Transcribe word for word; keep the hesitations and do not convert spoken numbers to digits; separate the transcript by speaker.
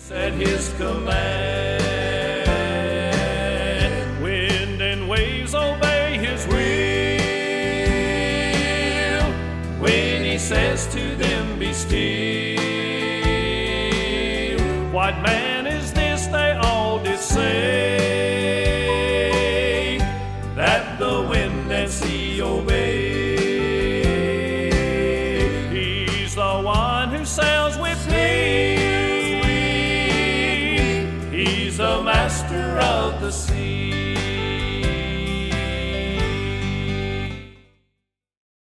Speaker 1: At his command, wind and waves obey his will. When he says to them, be still. What man is this, they all did say, that the wind and sea obey. He's the one who sails with me. He's the master of the sea.